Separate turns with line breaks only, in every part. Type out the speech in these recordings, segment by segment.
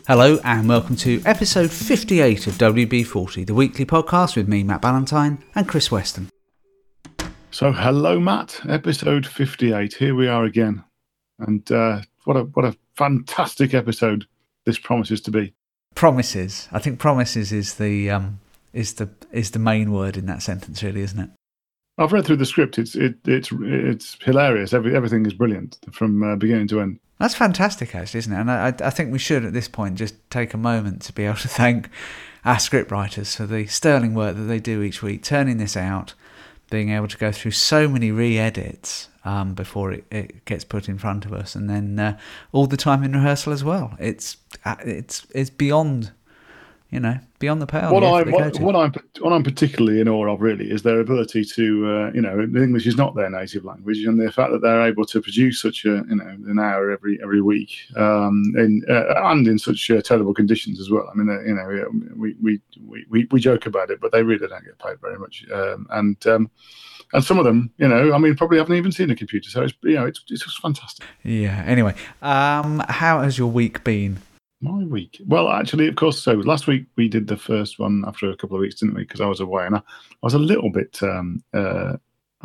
Hello and welcome to episode 58 of WB40, the weekly podcast with me, Matt Ballantyne, and Chris Weston.
So, hello, Matt. Episode 58. Here we are again, and what a fantastic episode this promises to be.
Promises. I think promises is the main word in that sentence, really, isn't it?
I've read through the script. It's hilarious. Everything is brilliant from beginning to end.
That's fantastic, actually, isn't it? And I think we should, at this point, just take a moment to be able to thank our scriptwriters for the sterling work that they do each week, turning this out, being able to go through so many re-edits before it gets put in front of us, and then all the time in rehearsal as well. It's beyond, beyond the pale.
What I'm particularly in awe of, really, is their ability to, English is not their native language, and the fact that they're able to produce such an hour every week, and in such terrible conditions as well. I mean, we joke about it, but they really don't get paid very much, and some of them, probably haven't even seen a computer, so it's just fantastic.
Yeah. Anyway, how has your week been?
My week? Well, actually, of course. So last week we did the first one after a couple of weeks, didn't we? Because I was away, and I was a little bit,
jet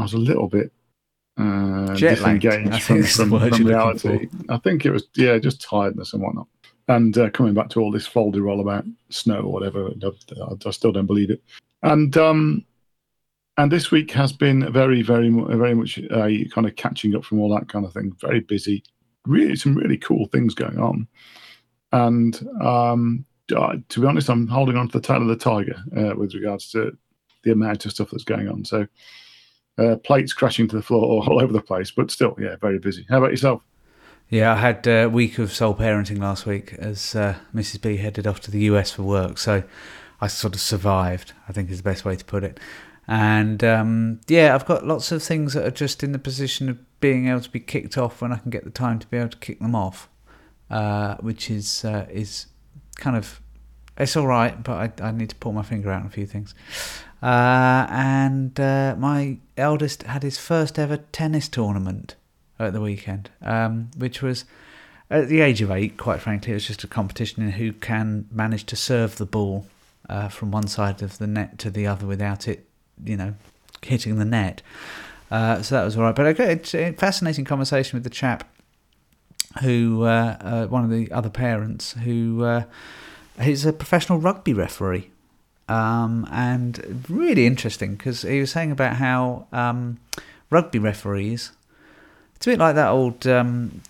disengaged from reality. I think it was, just tiredness and whatnot, and coming back to all this folderol about snow or whatever. I still don't believe it, and this week has been very, very, very much a kind of catching up from all that kind of thing. Very busy, really, some really cool things going on. And to be honest, I'm holding on to the tail of the tiger with regards to the amount of stuff that's going on. So plates crashing to the floor all over the place, but still, very busy. How about yourself?
Yeah, I had a week of sole parenting last week as Mrs. B headed off to the US for work. So I sort of survived, I think is the best way to put it. And I've got lots of things that are just in the position of being able to be kicked off when I can get the time to be able to kick them off. Which is kind of, it's all right, but I need to pull my finger out on a few things. And my eldest had his first ever tennis tournament at the weekend, which was at the age of 8. Quite frankly, it was just a competition in who can manage to serve the ball from one side of the net to the other without it, hitting the net. So that was all right. But I got a fascinating conversation with the chap who one of the other parents who he's a professional rugby referee, and really interesting because he was saying about how rugby referees, it's a bit like that old John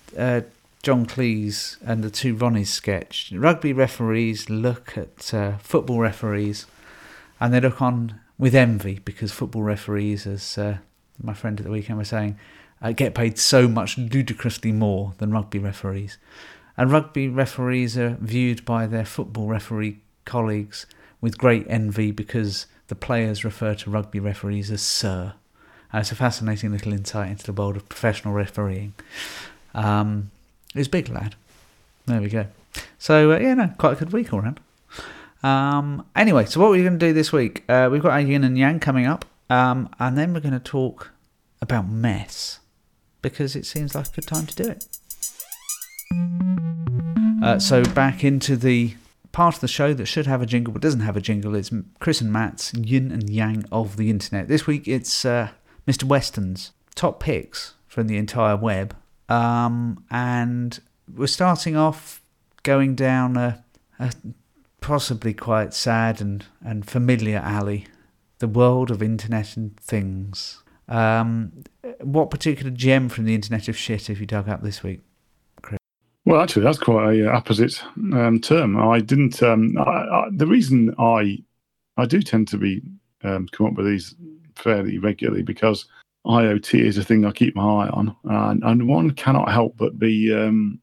Cleese and the Two Ronnies sketch. Rugby referees look at football referees and they look on with envy because football referees, as my friend at the weekend was saying, get paid so much ludicrously more than rugby referees. And rugby referees are viewed by their football referee colleagues with great envy because the players refer to rugby referees as sir. It's a fascinating little insight into the world of professional refereeing. He's a big lad. There we go. So, quite a good week all round. Anyway, so what we're going to do this week, we've got our yin and yang coming up, and then we're going to talk about mess, because it seems like a good time to do it. So back into the part of the show that should have a jingle but doesn't have a jingle. It's Chris and Matt's yin and yang of the internet. This week it's Mr. Weston's top picks from the entire web. And we're starting off going down a possibly quite sad and familiar alley. The world of internet and things. What particular gem from the internet of shit have you dug up this week, Chris?
Well, actually, that's quite a opposite term. I didn't. The reason I do tend to be come up with these fairly regularly because IoT is a thing I keep my eye on, and one cannot help but be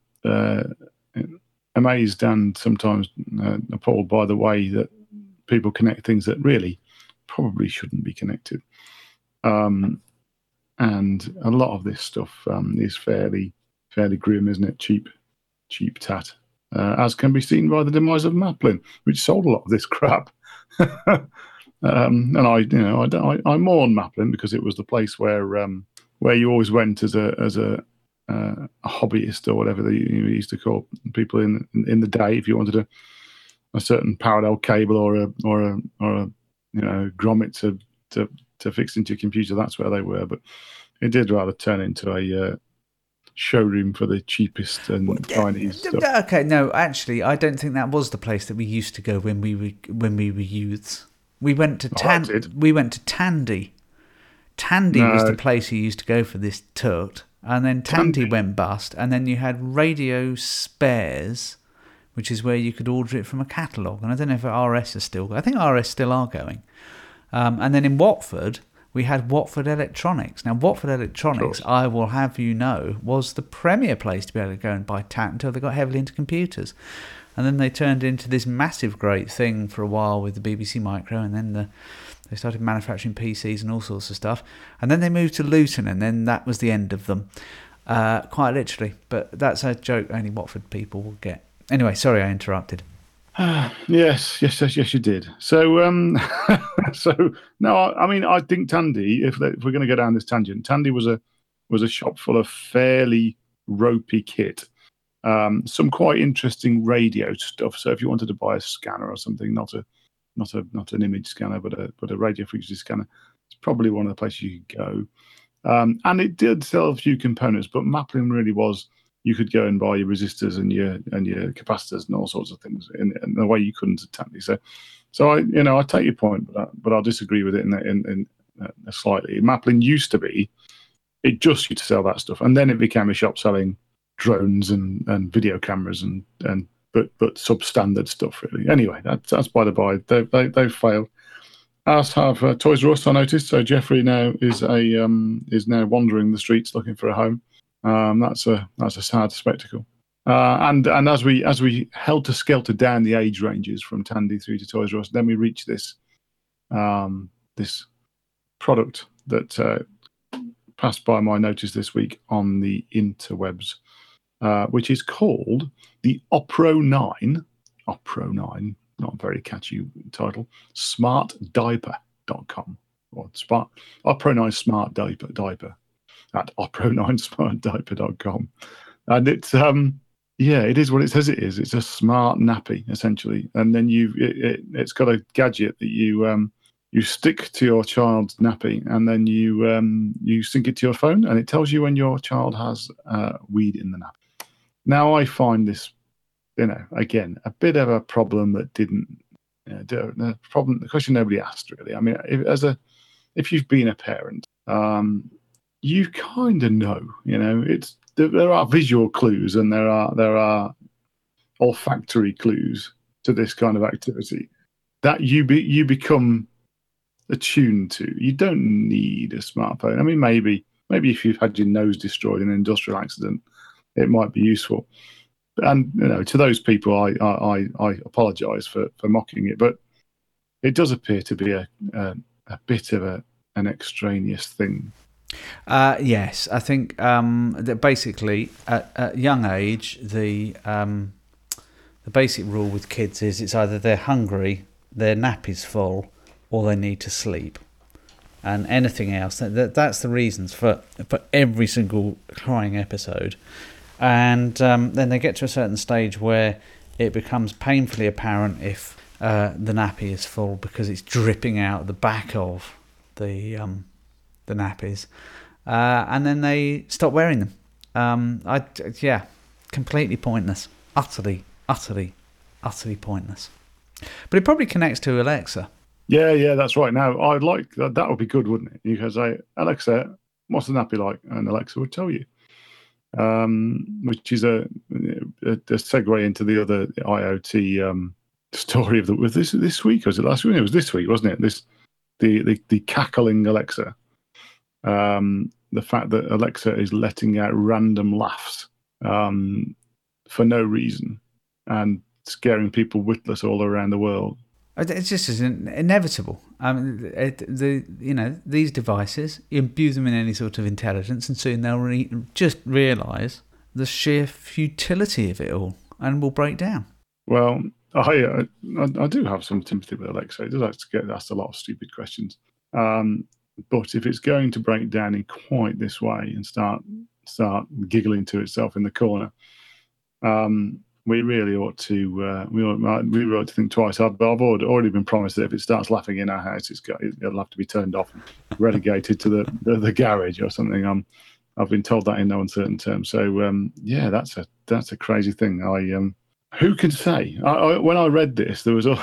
amazed and sometimes appalled by the way that people connect things that really probably shouldn't be connected. And a lot of this stuff is fairly grim, isn't it? Cheap tat, as can be seen by the demise of Maplin, which sold a lot of this crap. And I mourn Maplin because it was the place where you always went as a a hobbyist or whatever they used to call people in the day. If you wanted a certain parallel cable or a grommet to fix into your computer, that's where they were. But it did rather turn into a showroom for the cheapest and Chinese stuff.
Okay, no, actually, I don't think that was the place that we used to go when we were youths. We went to Tandy. Tandy was the place you used to go for this tut, and then Tandy went bust, and then you had Radio Spares, which is where you could order it from a catalogue. And I don't know if RS is still. I think RS still are going. And then in Watford, we had Watford Electronics. Now, Watford Electronics, I will have you know, was the premier place to be able to go and buy TAT until they got heavily into computers. And then they turned into this massive great thing for a while with the BBC Micro, and then they started manufacturing PCs and all sorts of stuff. And then they moved to Luton, and then that was the end of them, quite literally. But that's a joke only Watford people will get. Anyway, sorry I interrupted.
Yes, you did. So, no, I mean, I think Tandy, if we're going to go down this tangent, Tandy was a shop full of fairly ropey kit, some quite interesting radio stuff. So, if you wanted to buy a scanner or something, not an image scanner, but a radio frequency scanner, it's probably one of the places you could go. And it did sell a few components, but Maplin really was. You could go and buy your resistors and your capacitors and all sorts of things in a way you couldn't at Tandy. So I take your point, but I'll disagree with it in slightly. Maplin used to be, it just used to sell that stuff, and then it became a shop selling drones and video cameras but substandard stuff really. Anyway, that's by the by. They've failed. As have Toys R Us, I noticed. So Jeffrey now is now wandering the streets looking for a home. That's a sad spectacle. And as we helter skelter down the age ranges from Tandy through to Toys R Us, then we reach this product that passed by my notice this week on the interwebs, which is called the Opro 9. Opro 9, not a very catchy title. SmartDiaper.com or Opro 9 Smart Diaper. At opro9smartdiaper.com. And it's it is what it says it is. It's a smart nappy essentially, and then it's got a gadget that you stick to your child's nappy, and then you sync it to your phone, and it tells you when your child has weed in the nappy. Now I find this, again, a bit of a problem that didn't the question nobody asked really. I mean, if you've been a parent. You kind of know, there are visual clues and there are olfactory clues to this kind of activity that you become attuned to. You don't need a smartphone. I mean, maybe if you've had your nose destroyed in an industrial accident, it might be useful. And to those people, I apologise for mocking it, but it does appear to be a bit of an extraneous thing.
Yes, I think that basically at young age, the basic rule with kids is it's either they're hungry, their nappy's full, or they need to sleep. And anything else, that's the reasons for every single crying episode. And then they get to a certain stage where it becomes painfully apparent if the nappy is full because it's dripping out the back of the nappies, and then they stop wearing them. Completely pointless, utterly pointless. But it probably connects to Alexa.
Yeah, that's right. Now I'd like that would be good, wouldn't it? You could say, Alexa, what's the nappy like? And Alexa would tell you, which is a segue into the other IoT story of this week. Was it last week? It was this week, wasn't it? The cackling Alexa. The fact that Alexa is letting out random laughs for no reason and scaring people witless all around the world.
It's just inevitable. These devices, imbue them in any sort of intelligence, and soon they'll just realise the sheer futility of it all and will break down.
Well, I do have some sympathy with Alexa. It does like to get asked a lot of stupid questions. But if it's going to break down in quite this way and start start giggling to itself in the corner. We really ought to we really ought to think twice. I've already been promised that if it starts laughing in our house, it'll have to be turned off and relegated to the garage or something. I've been told that in no uncertain terms. So yeah, that's a crazy thing. Who can say? When I read this, there was a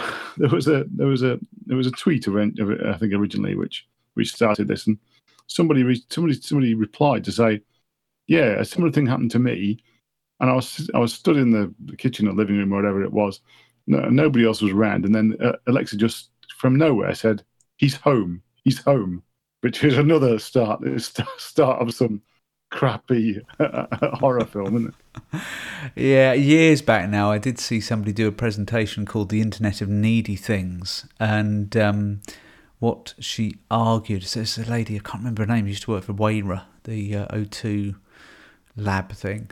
tweet of it, I think originally, which started this, and somebody replied to say, yeah, a similar thing happened to me. And I was stood in the kitchen or living room or whatever it was. Nobody else was around. And then Alexa just from nowhere said, he's home, which is another start of some crappy horror film, isn't it?
Yeah, years back now, I did see somebody do a presentation called The Internet of Needy Things. And what she argued, so it's a lady, I can't remember her name, used to work for Wayra, the O2 lab thing.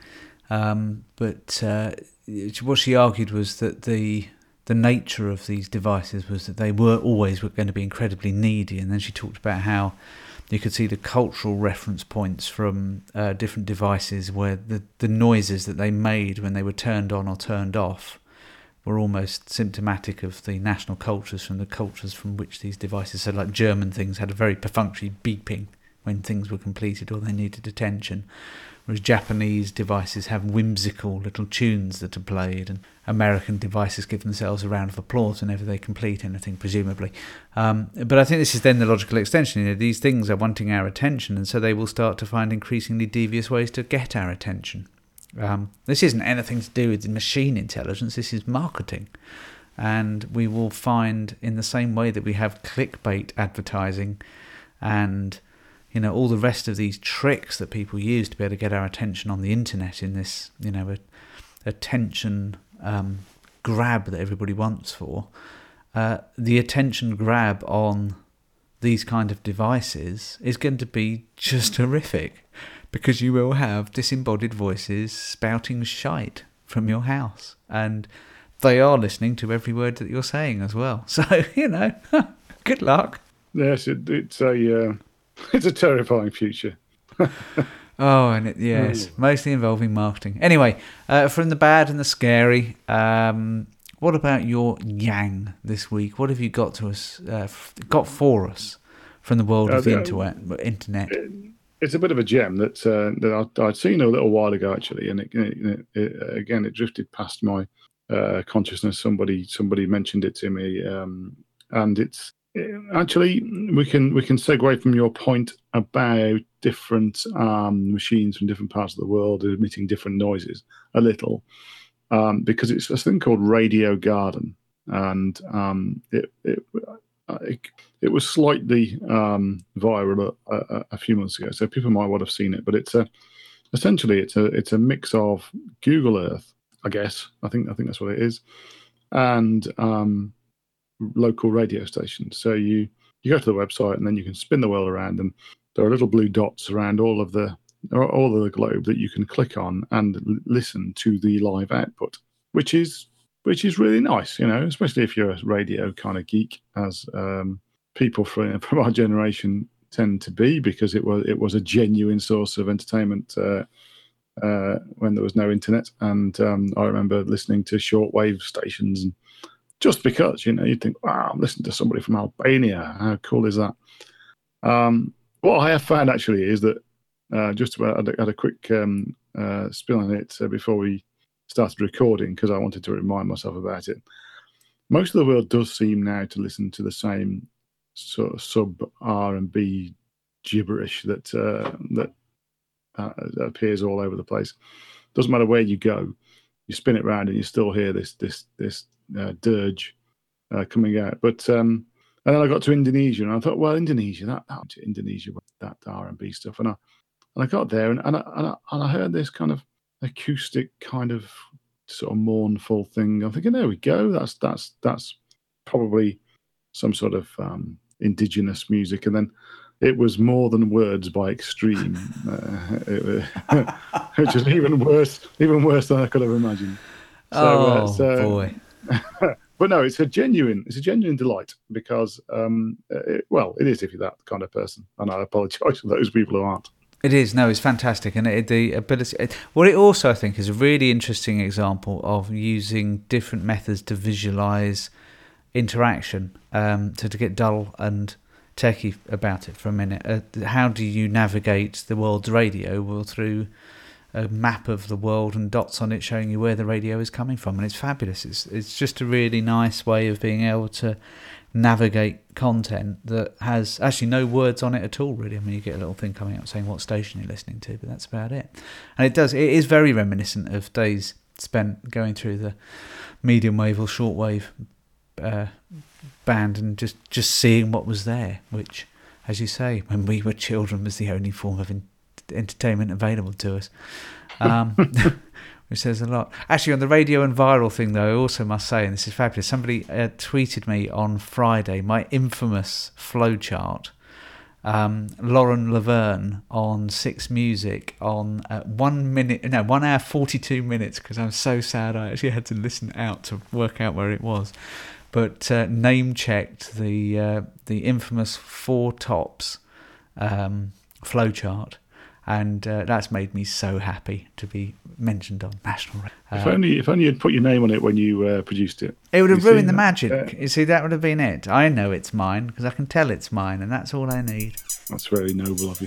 But what she argued was that the nature of these devices was that they were always going to be incredibly needy, and then she talked about how you could see the cultural reference points from different devices where the noises that they made when they were turned on or turned off were almost symptomatic of the national cultures from the cultures from which these devices, so like German things had a very perfunctory beeping when things were completed or they needed attention, whereas Japanese devices have whimsical little tunes that are played, and American devices give themselves a round of applause whenever they complete anything, presumably. But I think this is then the logical extension. These things are wanting our attention, and so they will start to find increasingly devious ways to get our attention. This isn't anything to do with machine intelligence, this is marketing. And we will find, in the same way that we have clickbait advertising and all the rest of these tricks that people use to be able to get our attention on the internet in this, attention grab that everybody wants for, the attention grab on these kind of devices is going to be just horrific, because you will have disembodied voices spouting shite from your house, and they are listening to every word that you're saying as well. So, good luck.
Yes, it's a terrifying future.
Oh, and yes, mostly involving marketing. Anyway, from the bad and the scary, what about your yang this week? What have you got for us from the world of the internet?
It's a bit of a gem that I'd seen a little while ago, actually, and it drifted past my consciousness. Somebody mentioned it to me, and it's. Actually, we can segue from your point about different machines from different parts of the world emitting different noises a little, because it's a thing called Radio Garden, and it was slightly viral a few months ago, so people might well have seen it. But essentially it's a mix of Google Earth, I guess. I think that's what it is, and local radio stations. So you go to the website and then you can spin the wheel around, and there are little blue dots around all of the globe that you can click on and listen to the live output, which is really nice, especially if you're a radio kind of geek, as people from our generation tend to be, because it was a genuine source of entertainment when there was no internet. And I remember listening to shortwave stations, and just because, you'd think, wow, I'm listening to somebody from Albania. How cool is that? What I have found, actually, is that just about had a quick spin on it before we started recording, because I wanted to remind myself about it. Most of the world does seem now to listen to the same sort of sub R&B gibberish that appears all over the place. Doesn't matter where you go, you spin it around and you still hear this dirge coming out. But and then I got to Indonesia, and I thought, well, Indonesia with that R&B stuff, and I got there, and I heard this kind of acoustic, kind of sort of mournful thing. I'm thinking, there we go. That's probably some sort of indigenous music, and then it was More Than Words by Extreme, which is even worse than I could have imagined. So,
boy.
But no, it's a genuine delight, because it is if you're that kind of person, and I apologise for those people who aren't.
It is. No, it's fantastic. And the ability... What it also, I think, is a really interesting example of using different methods to visualise interaction, to get dull and techie about it for a minute. How do you navigate the world's radio? Well, through a map of the world and dots on it showing you where the radio is coming from, and it's fabulous. It's just a really nice way of being able to navigate content that has actually no words on it at all, really. I mean, you get a little thing coming up saying what station you're listening to, but that's about it. And it is very reminiscent of days spent going through the medium wave or short wave band and just seeing what was there, which, as you say, when we were children was the only form of entertainment available to us, which says a lot. Actually, on the radio and viral thing, though, I also must say, and this is fabulous, somebody tweeted me on Friday my infamous flowchart. Lauren Laverne on Six Music on 1 hour 42 minutes, because I'm so sad I actually had to listen out to work out where it was, but name checked the infamous Four Tops flowchart. And that's made me so happy to be mentioned on national radio.
If only you'd put your name on it when you produced it.
It would have ruined the magic. You see, that would have been it. I know it's mine because I can tell it's mine, and that's all I need.
That's very noble of you.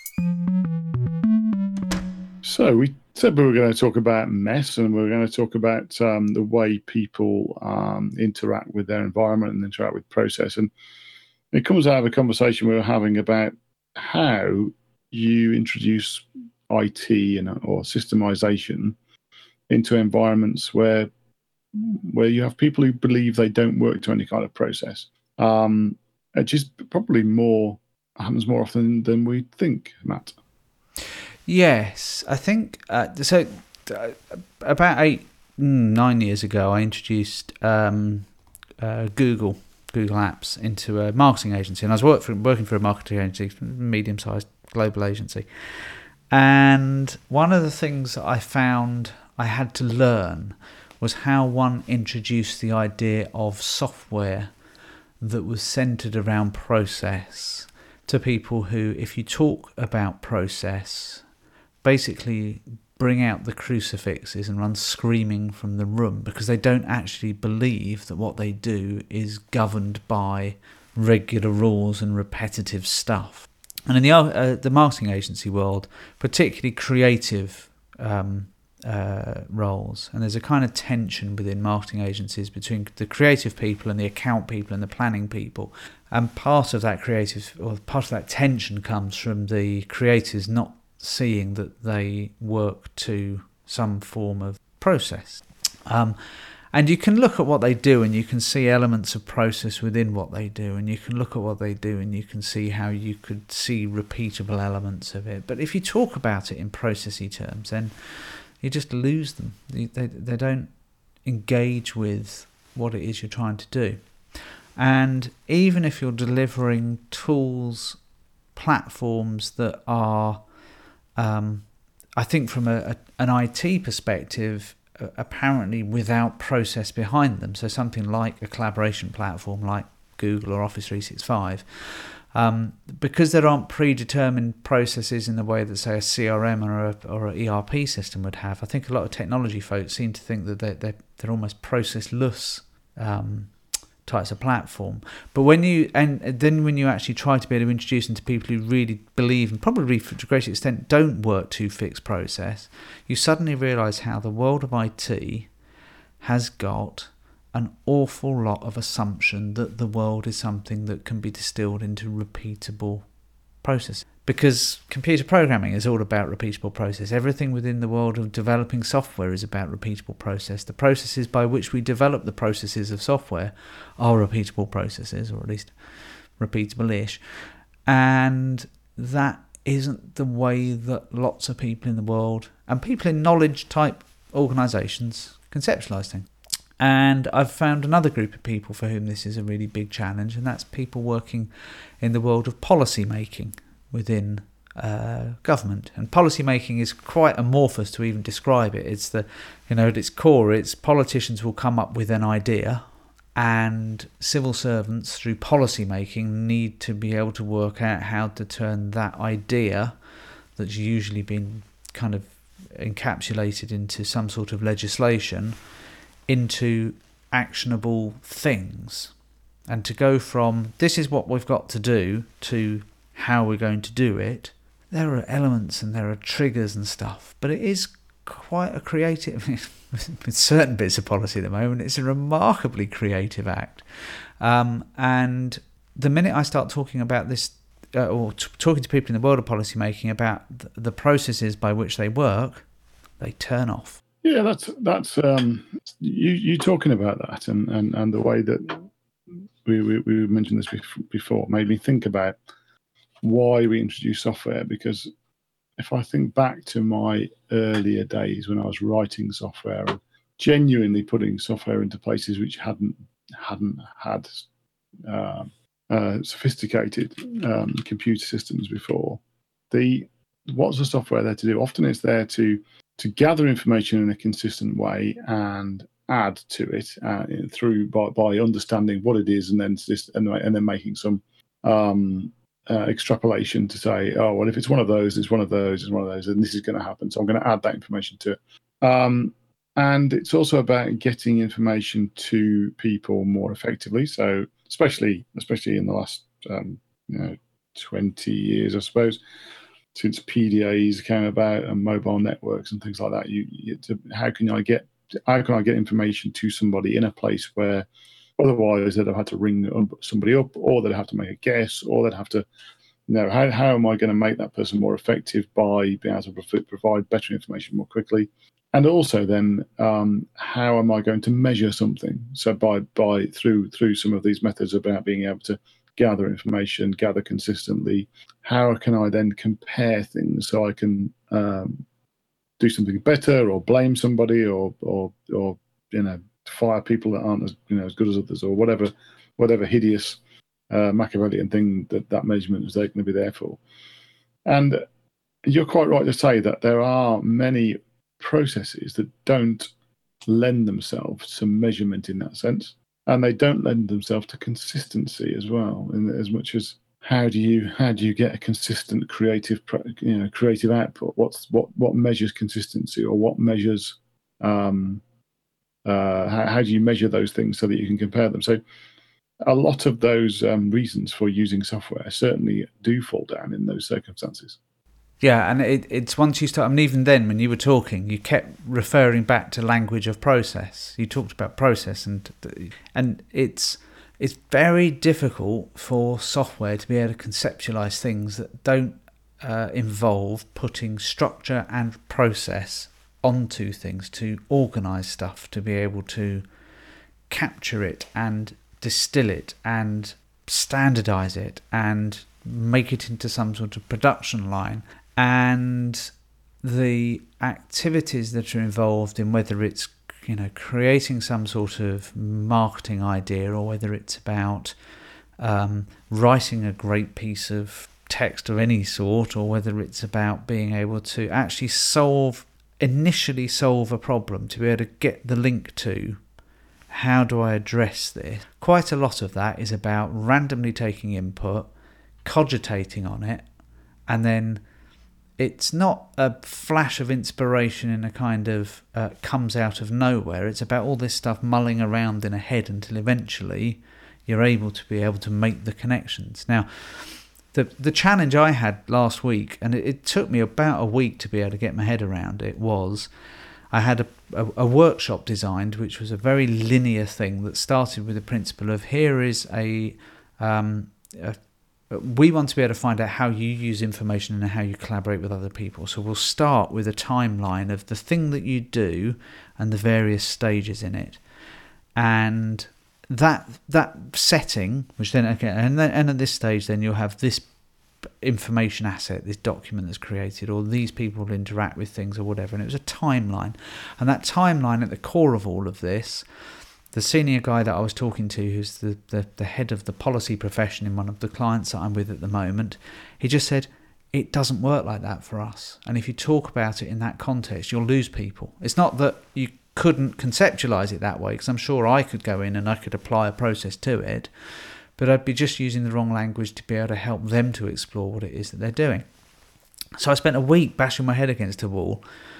So we said we were going to talk about mess, and we were going to talk about the way people interact with their environment and interact with process. And it comes out of a conversation we were having about how you introduce IT or systemization into environments where you have people who believe they don't work to any kind of process. It just probably happens more often than we think, Matt.
Yes, I think so. About 9 years ago, I introduced Google Apps into a marketing agency, and I was working for a marketing agency, medium-sized global agency. And one of the things that I found I had to learn was how one introduced the idea of software that was centered around process to people who, if you talk about process, basically bring out the crucifixes and run screaming from the room because they don't actually believe that what they do is governed by regular rules and repetitive stuff. And in the marketing agency world, particularly creative roles, and there's a kind of tension within marketing agencies between the creative people and the account people and the planning people. And part of that part of that tension comes from the creators not seeing that they work to some form of process. And you can look at what they do and you can see elements of process within what they do, and you can look at what they do and you can see how you could see repeatable elements of it. But if you talk about it in processy terms, then you just lose them. They don't engage with what it is you're trying to do. And even if you're delivering tools, platforms that are, I think from an IT perspective, apparently without process behind them, so something like a collaboration platform like Google or Office 365, because there aren't predetermined processes in the way that, say, a CRM or an ERP system would have. I think a lot of technology folks seem to think that they're almost processless types of platform. But when you actually try to be able to introduce them to people who really believe, and probably to a great extent don't work to fixed process, you suddenly realise how the world of IT has got an awful lot of assumption that the world is something that can be distilled into repeatable processes. Because computer programming is all about repeatable process. Everything within the world of developing software is about repeatable process. The processes by which we develop the processes of software are repeatable processes, or at least repeatable-ish. And that isn't the way that lots of people in the world, and people in knowledge-type organisations, conceptualise things. And I've found another group of people for whom this is a really big challenge, and that's people working in the world of policy making within government. And policy making is quite amorphous to even describe it. It's at its core, it's politicians will come up with an idea, and civil servants through policy making need to be able to work out how to turn that idea that's usually been kind of encapsulated into some sort of legislation into actionable things. And to go from this is what we've got to do to how we're going to do it, there are elements and there are triggers and stuff, but it is quite a creative, with certain bits of policy at the moment, it's a remarkably creative act. And the minute I start talking about this, talking to people in the world of policy making about the processes by which they work, they turn off.
Yeah, that's you talking about that and the way that we mentioned this before made me think about why we introduced software. Because if I think back to my earlier days when I was writing software and genuinely putting software into places which hadn't had sophisticated computer systems before, what's the software there to do? Often it's there to gather information in a consistent way and add to it through by understanding what it is, and then making some extrapolation to say, oh well, if it's one of those, it's one of those, it's one of those, and this is going to happen. So I'm going to add that information to it. And it's also about getting information to people more effectively. So especially in the last 20 years, I suppose, since PDAs came about and mobile networks and things like that, how can I get information to somebody in a place where otherwise they'd have had to ring somebody up, or they'd have to make a guess, or they'd have to, how am I going to make that person more effective by being able to provide better information more quickly? And also then, how am I going to measure something? So by through some of these methods about being able to gather information, gather consistently, how can I then compare things so I can do something better, or blame somebody, or fire people that aren't as good as others, or whatever hideous Machiavellian thing that measurement is going to be there for. And you're quite right to say that there are many processes that don't lend themselves to measurement in that sense, and they don't lend themselves to consistency as well, in as much as how do you get a consistent creative output? What measures consistency, or what measures how do you measure those things so that you can compare them? So a lot of those reasons for using software certainly do fall down in those circumstances.
Yeah, and it's once you start, even then when you were talking, you kept referring back to language of process. You talked about process, and it's very difficult for software to be able to conceptualize things that don't involve putting structure and process onto things, to organize stuff, to be able to capture it and distill it and standardize it and make it into some sort of production line. And the activities that are involved in, whether it's creating some sort of marketing idea, or whether it's about writing a great piece of text of any sort, or whether it's about being able to actually initially solve a problem, to be able to get the link to how do I address this. Quite a lot of that is about randomly taking input, cogitating on it, and then it's not a flash of inspiration in a kind of comes out of nowhere. It's about all this stuff mulling around in a head until eventually you're able to make the connections. Now, the challenge I had last week, and it took me about a week to be able to get my head around it, was I had a workshop designed, which was a very linear thing that started with the principle of here is we want to be able to find out how you use information and how you collaborate with other people. So we'll start with a timeline of the thing that you do and the various stages in it. And that setting, which then, okay, and at this stage, then you'll have this information asset, this document that's created, or these people will interact with things or whatever. And it was a timeline. And that timeline at the core of all of this, the senior guy that I was talking to, who's the head of the policy profession in one of the clients that I'm with at the moment, he just said, it doesn't work like that for us. And if you talk about it in that context, you'll lose people. It's not that you couldn't conceptualize it that way, because I'm sure I could go in and I could apply a process to it, but I'd be just using the wrong language to be able to help them to explore what it is that they're doing. So I spent a week bashing my head against a wall,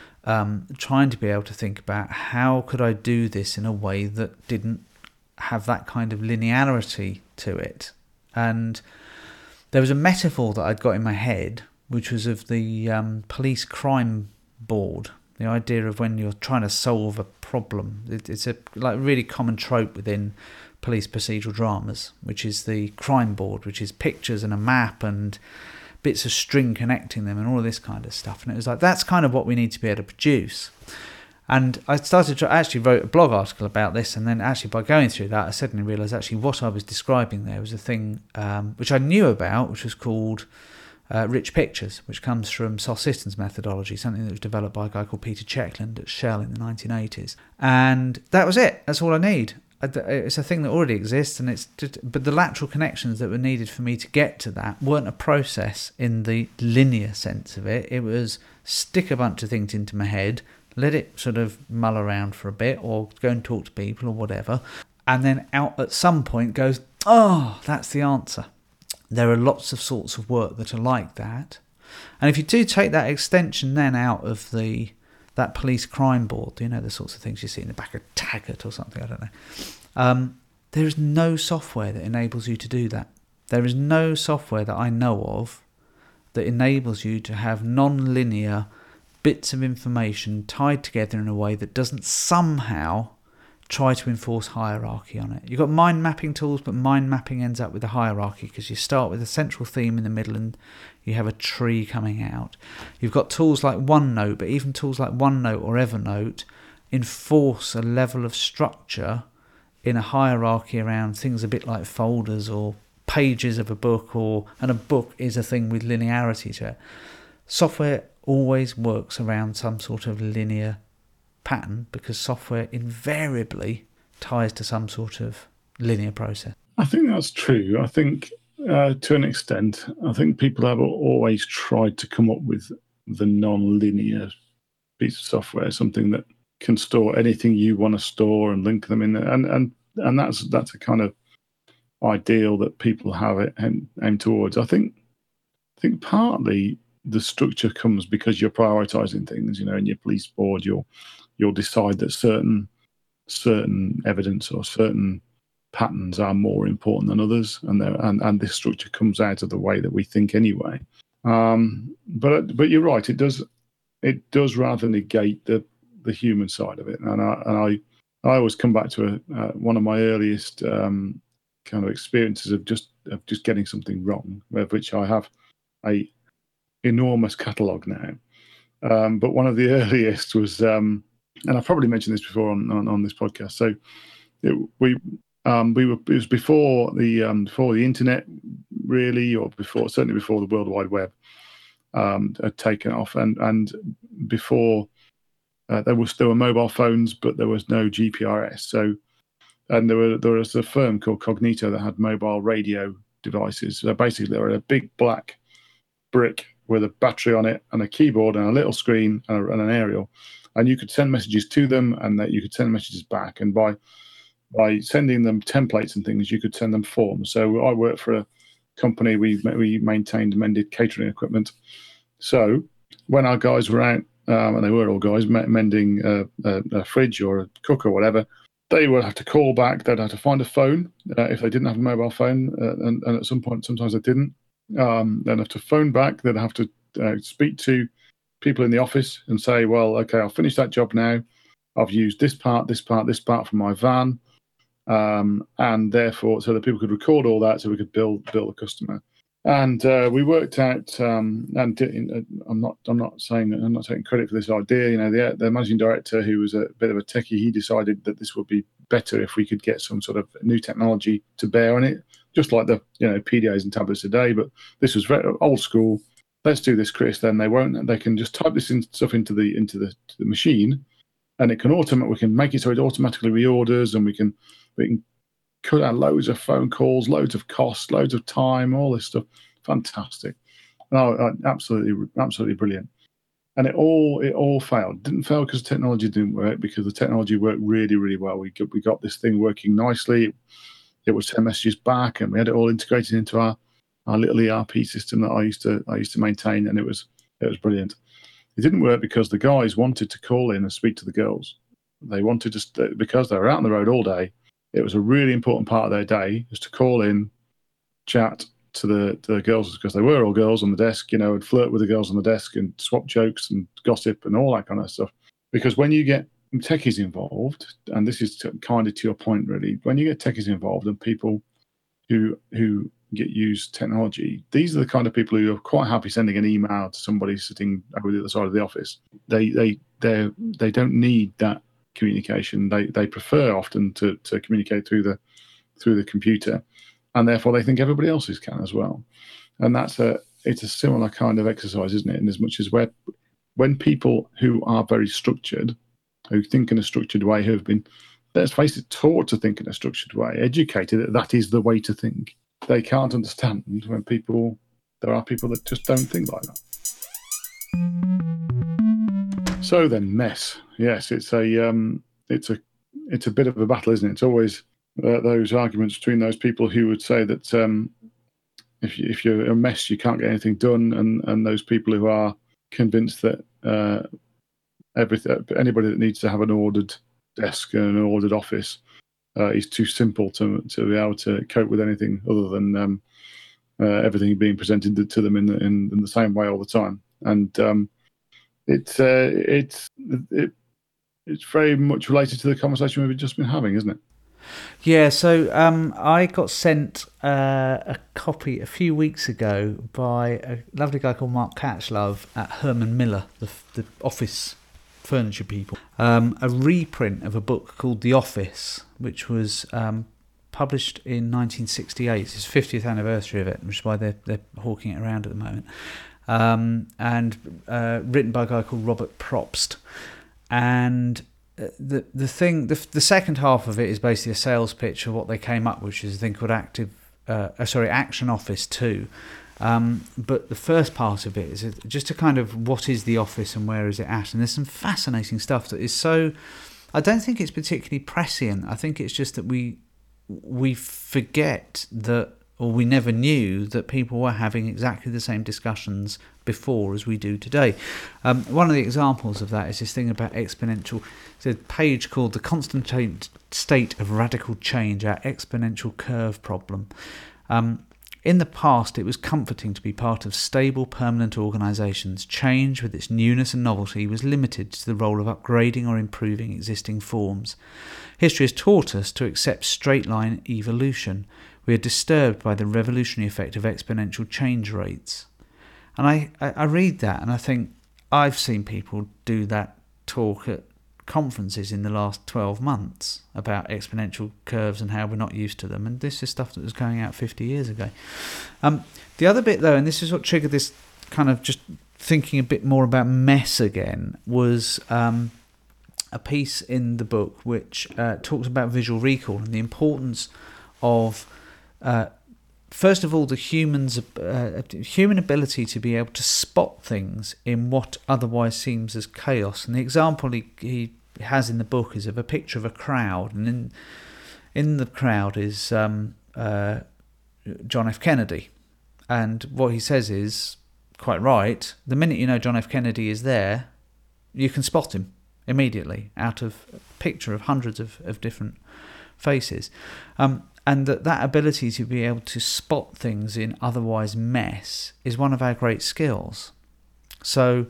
trying to be able to think about how could I do this in a way that didn't have that kind of linearity to it. And there was a metaphor that I'd got in my head, which was of the police crime board. The idea of when you're trying to solve a problem. It's a really common trope within police procedural dramas, which is the crime board, which is pictures and a map and bits of string connecting them and all of this kind of stuff. And it was like, that's kind of what we need to be able to produce. And I actually wrote a blog article about this, and then actually by going through that, I suddenly realised actually what I was describing there was a thing which I knew about, which was called rich pictures, which comes from Soft Systems methodology, something that was developed by a guy called Peter Checkland at Shell in the 1980s. And that was it. That's all I need. It's a thing that already exists, and but the lateral connections that were needed for me to get to that weren't a process in the linear sense of it. It was stick a bunch of things into my head, let it sort of mull around for a bit, or go and talk to people or whatever, and then out at some point goes, oh, that's the answer. There are lots of sorts of work that are like that. And if you do take that extension then out of that police crime board, the sorts of things you see in the back of Taggart or something, I don't know. There is no software that enables you to do that. There is no software that I know of that enables you to have non-linear bits of information tied together in a way that doesn't somehow try to enforce hierarchy on it. You've got mind mapping tools, but mind mapping ends up with a hierarchy because you start with a central theme in the middle and you have a tree coming out. You've got tools like OneNote, but even tools like OneNote or Evernote enforce a level of structure in a hierarchy around things a bit like folders or pages of a book, and a book is a thing with linearity to it. Software always works around some sort of linear pattern because software invariably ties to some sort of linear process.
I think that's true. I think to an extent, I think people have always tried to come up with the non-linear piece of software, something that can store anything you want to store and link them in, and that's a kind of ideal that people have it aim towards. I think partly the structure comes because you're prioritizing things. In your police board, you'll decide that certain evidence or certain patterns are more important than others, and this structure comes out of the way that we think anyway. But you're right, it does rather negate the human side of it, and I always come back to one of my earliest kind of experiences of just getting something wrong, of which I have a enormous catalogue now. But one of the earliest was, and I've probably mentioned this before on this podcast. So it was before the internet, really, or certainly before the World Wide Web had taken off, and before there were mobile phones, but there was no GPRS. So, and there was a firm called Cognito that had mobile radio devices. So basically, they were a big black brick with a battery on it and a keyboard and a little screen and an aerial, and you could send messages to them, and that you could send messages back. And by sending them templates and things, you could send them forms. So I worked for a company. We maintained and mended catering equipment. So when our guys were out, and they were all guys mending a fridge or a cooker or whatever, they would have to call back. They'd have to find a phone if they didn't have a mobile phone, and at some point, sometimes they didn't. They'd have to phone back. They'd have to speak to people in the office and say, well, okay, I'll finish that job now. I've used this part from my van, and therefore, so that people could record all that, so we could bill the customer. And we worked out, and I'm not taking credit for this idea. The managing director, who was a bit of a techie, he decided that this would be better if we could get some sort of new technology to bear on it, just like the PDAs and tablets today. But this was very old school. Let's do this, Chris. Then they can just type this stuff into the machine, and it can we can make it so it automatically reorders, and we can cut out loads of phone calls, loads of costs, loads of time, all this stuff. Fantastic. Absolutely brilliant. And it all failed. Didn't fail because the technology didn't work, because the technology worked really, really well. We got this thing working nicely. It would send messages back, and we had it all integrated into our little ERP system that I used to maintain, and it was It was brilliant. It didn't work because the guys wanted to call in and speak to the girls. They wanted to, because they were out on the road all day. It was a really important part of their day, was to call in, chat to the girls, because they were all girls on the desk, and flirt with the girls on the desk and swap jokes and gossip and all that kind of stuff. Because when you get techies involved, and this is kind of to your point, really, when you get techies involved and people who get used technology, these are the kind of people who are quite happy sending an email to somebody sitting over the other side of the office. They don't need that communication. They prefer often to communicate through the computer, and therefore they think everybody else's can as well. And it's a similar kind of exercise, isn't it? In as much as when people who are very structured, who think in a structured way, who have been, let's face it, taught to think in a structured way, educated that is the way to think, they can't understand when there are people that just don't think like that. So then, mess. Yes, it's a bit of a battle, isn't it? It's always those arguments between those people who would say that if you're a mess, you can't get anything done, and those people who are convinced that anybody that needs to have an ordered desk and an ordered office is too simple to be able to cope with anything other than everything being presented to them in the same way all the time. And it's very much related to the conversation we've just been having, isn't it?
Yeah, so I got sent a copy a few weeks ago by a lovely guy called Mark Catchlove at Herman Miller, the office furniture people, a reprint of a book called The Office, which was published in 1968. It's his 50th anniversary of it, which is why they're hawking it around at the moment, and written by a guy called Robert Propst. And the second half of it is basically a sales pitch of what they came up with, which is a thing called Action Office 2. But the first part of it is just a kind of what is the office and where is it at, and there's some fascinating stuff that is so. I don't think it's particularly prescient. I think it's just that we forget that, or we never knew that people were having exactly the same discussions before as we do today. One of the examples of that is this thing about exponential. It's a page called "The Constant State of Radical Change: Our Exponential Curve Problem." In the past, it was comforting to be part of stable, permanent organisations. Change, with its newness and novelty, was limited to the role of upgrading or improving existing forms. History has taught us to accept straight-line evolution. We are disturbed by the revolutionary effect of exponential change rates. And I read that and I think, I've seen people do that talk at conferences in the last 12 months about exponential curves and how we're not used to them, and this is stuff that was going out 50 years ago. The other bit though, and this is what triggered this kind of just thinking a bit more about mess again, was a piece in the book which talks about visual recall and the importance of first of all the human ability to be able to spot things in what otherwise seems as chaos. And the example he has in the book is of a picture of a crowd, and in the crowd is John F. Kennedy. And what he says is, quite right, the minute you know John F. Kennedy is there, you can spot him immediately out of a picture of hundreds of different faces. And that ability to be able to spot things in otherwise mess is one of our great skills. So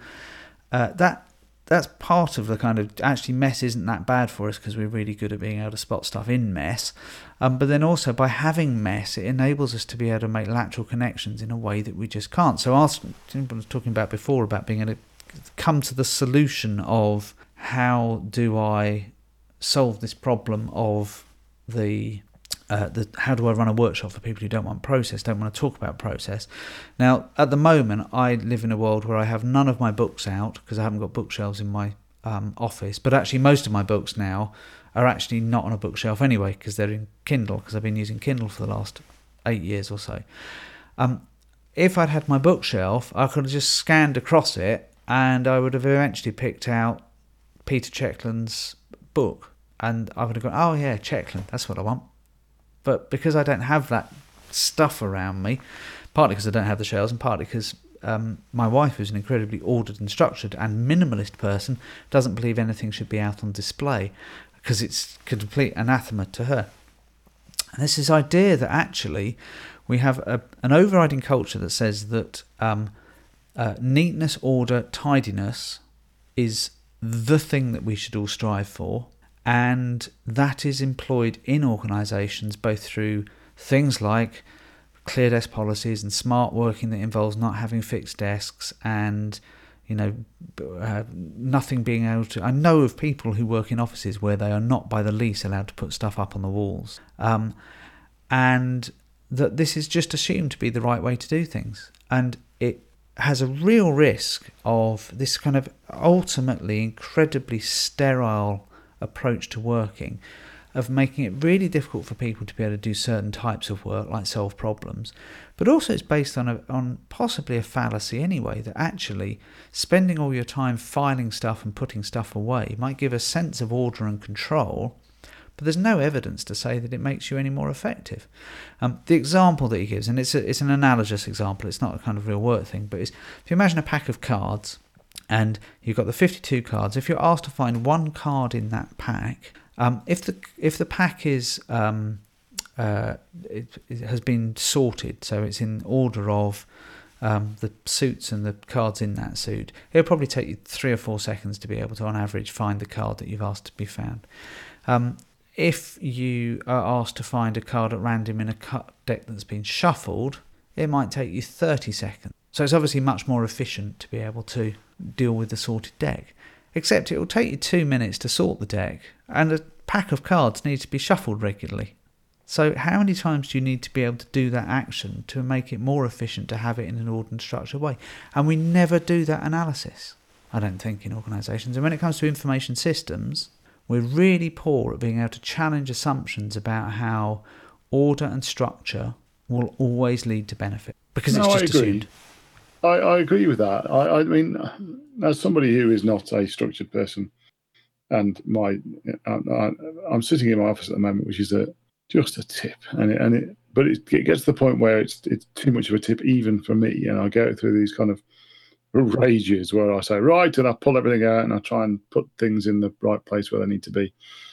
that's part of the kind of, actually mess isn't that bad for us because we're really good at being able to spot stuff in mess. But then also by having mess, it enables us to be able to make lateral connections in a way that we just can't. So I was talking about before about being able to come to the solution of how do I solve this problem of how do I run a workshop for people who don't want process, don't want to talk about process. Now, at the moment, I live in a world where I have none of my books out because I haven't got bookshelves in my office. But actually, most of my books now are actually not on a bookshelf anyway because they're in Kindle, because I've been using Kindle for the last 8 years or so. If I'd had my bookshelf, I could have just scanned across it and I would have eventually picked out Peter Checkland's book. And I would have gone, oh yeah, Checkland, that's what I want. But because I don't have that stuff around me, partly because I don't have the shelves and partly because my wife, who's an incredibly ordered and structured and minimalist person, doesn't believe anything should be out on display because it's complete anathema to her. And there's this idea that actually we have an overriding culture that says that neatness, order, tidiness is the thing that we should all strive for, and that is employed in organisations both through things like clear desk policies and smart working that involves not having fixed desks and nothing being able to... I know of people who work in offices where they are not by the least allowed to put stuff up on the walls, and that this is just assumed to be the right way to do things, and it has a real risk of this kind of ultimately incredibly sterile approach to working, of making it really difficult for people to be able to do certain types of work, like solve problems. But also it's based on possibly a fallacy anyway, that actually spending all your time filing stuff and putting stuff away might give a sense of order and control, but there's no evidence to say that it makes you any more effective. The example that he gives, and it's an analogous example, it's not a kind of real work thing, but if you imagine a pack of cards, and you've got the 52 cards, if you're asked to find one card in that pack, if the pack is it has been sorted, so it's in order of the suits and the cards in that suit, it'll probably take you 3 or 4 seconds to be able to, on average, find the card that you've asked to be found. If you are asked to find a card at random in a deck that's been shuffled, it might take you 30 seconds. So it's obviously much more efficient to be able to deal with the sorted deck. Except it will take you 2 minutes to sort the deck, and a pack of cards needs to be shuffled regularly. So how many times do you need to be able to do that action to make it more efficient to have it in an ordered, structured way? And we never do that analysis, I don't think, in organisations. And when it comes to information systems, we're really poor at being able to challenge assumptions about how order and structure will always lead to benefit, because it's just assumed.
I agree with that. I mean, as somebody who is not a structured person, and I'm sitting in my office at the moment, which is just a tip, but it gets to the point where it's too much of a tip even for me, and I go through these kind of rages where I say, right, and I pull everything out and I try and put things in the right place where they need to be,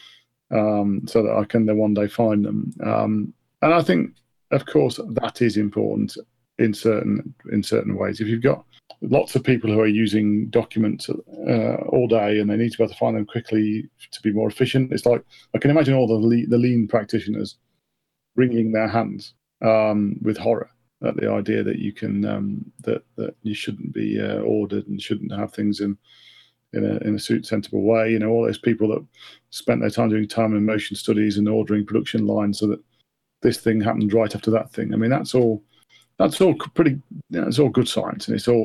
so that I can then one day find them. And I think, of course, that is important in certain ways. If you've got lots of people who are using documents all day and they need to be able to find them quickly to be more efficient, it's like I can imagine all the lean practitioners wringing their hands with horror at the idea that you can that you shouldn't be ordered and shouldn't have things in a sensible way. All those people that spent their time doing time and motion studies and ordering production lines so that this thing happened right after that thing. I mean, that's all pretty. It's all good science, and it's all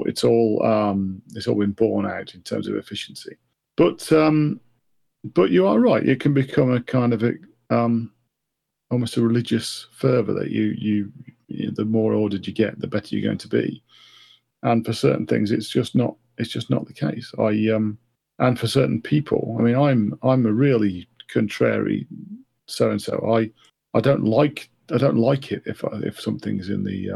been borne out in terms of efficiency. But you are right. It can become a kind of almost a religious fervour that you the more ordered you get, the better you're going to be. And for certain things, it's just not the case. And for certain people, I mean, I'm a really contrary so and so. I don't like it if something's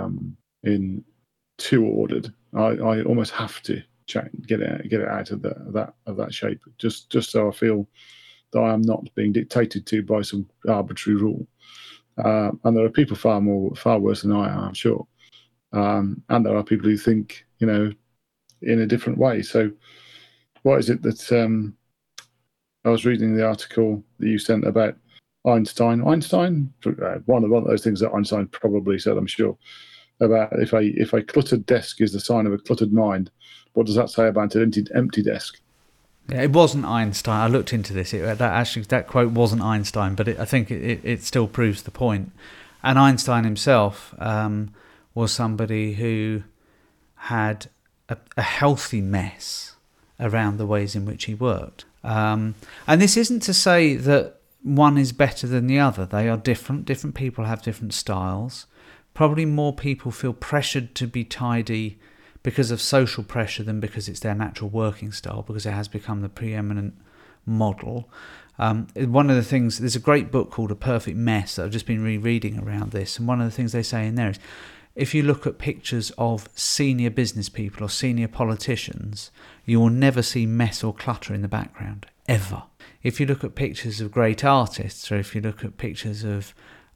in too ordered. I almost have to get it out of that shape, just so I feel that I am not being dictated to by some arbitrary rule. And there are people far worse than I am, I'm sure. And there are people who think, in a different way. So, what is it that I was reading the article that you sent about Einstein, one of those things that Einstein probably said, I'm sure, about if a cluttered desk is the sign of a cluttered mind. What does that say about an empty desk?
Yeah, it wasn't Einstein. I looked into this. That quote wasn't Einstein, but I think it still proves the point. And Einstein himself was somebody who had a healthy mess around the ways in which he worked. And this isn't to say that one is better than the other. They are different. Different people have different styles. Probably more people feel pressured to be tidy because of social pressure than because it's their natural working style, because it has become the preeminent model. One of the things, there's a great book called A Perfect Mess that I've just been rereading around this, and one of the things they say in there is if you look at pictures of senior business people or senior politicians, you will never see mess or clutter in the background, ever. If you look at pictures of great artists, or if you look at pictures of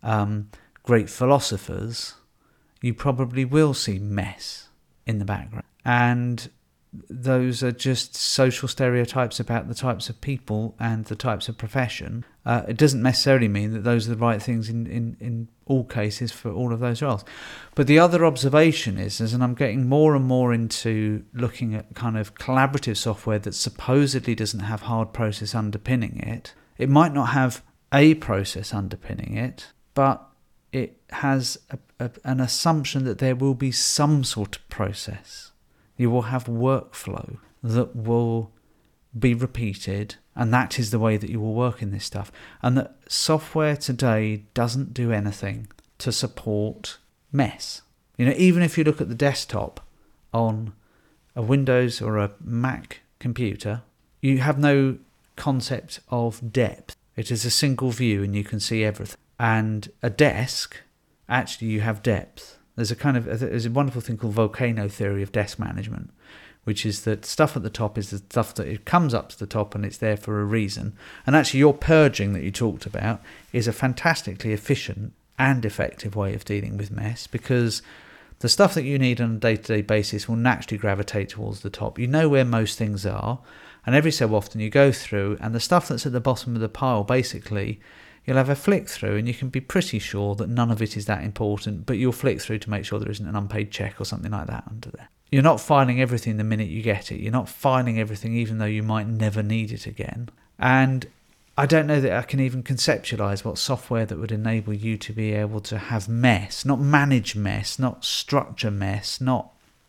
great philosophers, you probably will see mess in the background. And those are just social stereotypes about the types of people and the types of profession. It doesn't necessarily mean that those are the right things in all cases for all of those roles. But the other observation is, and I'm getting more and more into looking at kind of collaborative software that supposedly doesn't have hard process underpinning it. It might not have a process underpinning it, but it has an assumption that there will be some sort of process. You will have workflow that will be repeated, and that is the way that you will work in this stuff. And that software today doesn't do anything to support mess. You know, even if you look at the desktop on a Windows or a Mac computer, you have no concept of depth. It is a single view and you can see everything. And a desk, actually you have depth. There's a wonderful thing called volcano theory of desk management, which is that stuff at the top is the stuff that it comes up to the top and it's there for a reason. And actually your purging that you talked about is a fantastically efficient and effective way of dealing with mess, because the stuff that you need on a day-to-day basis will naturally gravitate towards the top. You know where most things are, and every so often you go through, and the stuff that's at the bottom of the pile, basically, you'll have a flick through and you can be pretty sure that none of it is that important, but you'll flick through to make sure there isn't an unpaid check or something like that under there. You're not filing everything the minute you get it. You're not filing everything even though you might never need it again. And I don't know that I can even conceptualize what software that would enable you to be able to have mess, not manage mess, not structure mess, not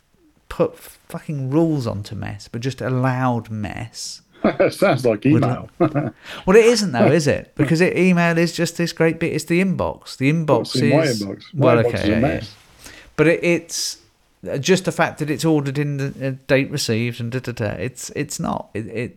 put fucking rules onto mess, but just allowed mess.
Sounds like email.
Well, it isn't though, is it? Because email is just this great bit. It's the inbox. The inbox is
my inbox.
Well,
inbox
okay,
is a mess.
But it's just the fact that it's ordered in the date received and It's not.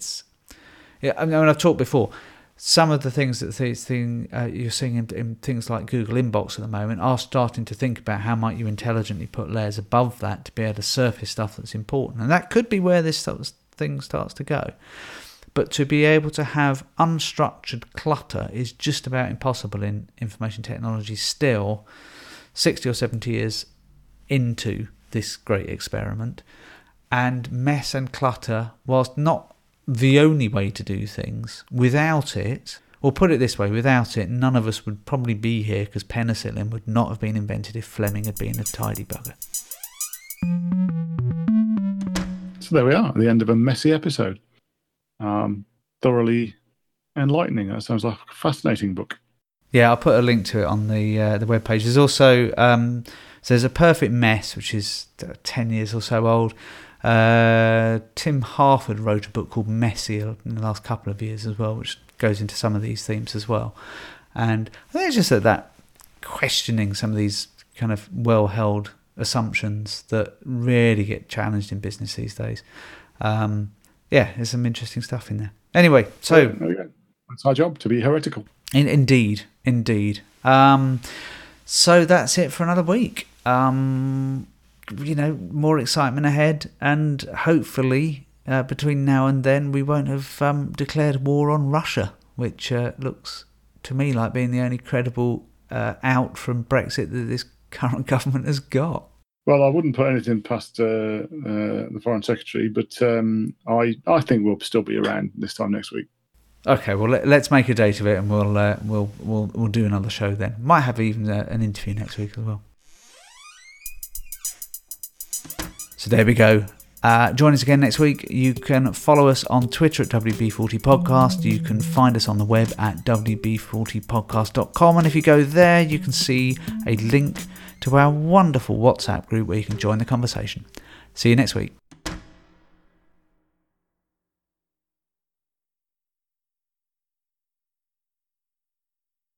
Yeah. I mean, I've talked before. Some of the things that you're seeing in things like Google Inbox at the moment are starting to think about how might you intelligently put layers above that to be able to surface stuff that's important, and that could be where this thing starts to go. But to be able to have unstructured clutter is just about impossible in information technology still, 60 or 70 years into this great experiment. And mess and clutter, whilst not the only way to do things, without it, or put it this way, without it, none of us would probably be here, because penicillin would not have been invented if Fleming had been a tidy bugger.
So there we are, at the end of a messy episode. Thoroughly enlightening. That sounds like a fascinating book.
Yeah, I'll put a link to it on the webpage. There's also so there's A Perfect Mess, which is 10 years or so old. Tim Harford wrote a book called Messy in the last couple of years as well, which goes into some of these themes as well. And I think it's just that questioning some of these kind of well-held assumptions that really get challenged in business these days. There's some interesting stuff in there. Anyway, so
there we go. It's our job to be heretical.
Indeed. So that's it for another week. More excitement ahead, and hopefully between now and then we won't have declared war on Russia, which looks to me like being the only credible out from Brexit that this current government has got.
Well, I wouldn't put anything past the Foreign Secretary, but I think we'll still be around this time next week.
Okay, well, let's make a date of it, and we'll do another show then. Might have even an interview next week as well. So there we go. Join us again next week. You can follow us on Twitter at WB40 Podcast. You can find us on the web at WB40podcast.com. And if you go there, you can see a link to our wonderful WhatsApp group where you can join the conversation. See you next week.